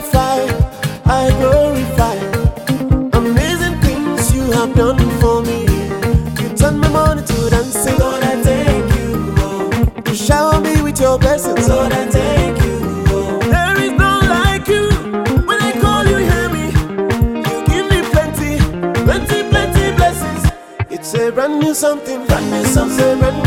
magnify, I glorify. Amazing things you have done for me. You turn my morning to dancing. Lord, I thank you. Oh. You shower me with your blessings. Lord, I thank you. Oh. There is none like you. When I call you, hear me. You give me plenty, plenty, plenty blessings. It's a brand new something, brand new something, brand